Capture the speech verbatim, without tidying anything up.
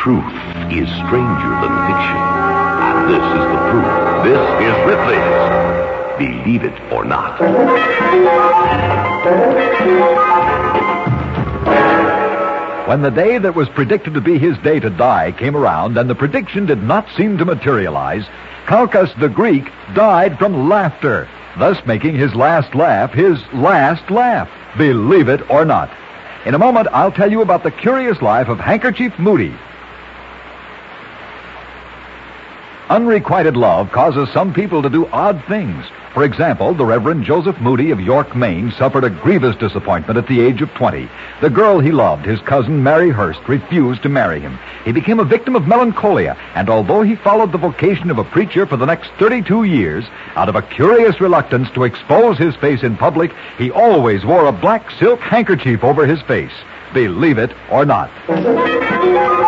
Truth is stranger than fiction. And this is the proof. This is Ripley's Believe It or Not. When the day that was predicted to be his day to die came around and the prediction did not seem to materialize, Calchas the Greek died from laughter, thus making his last laugh his last laugh. Believe it or not. In a moment, I'll tell you about the curious life of Handkerchief Moody. Unrequited love causes some people to do odd things. For example, the Reverend Joseph Moody of York, Maine, suffered a grievous disappointment at the age of twenty. The girl he loved, his cousin Mary Hurst, refused to marry him. He became a victim of melancholia, and although he followed the vocation of a preacher for the next thirty-two years, out of a curious reluctance to expose his face in public, he always wore a black silk handkerchief over his face. Believe it or not.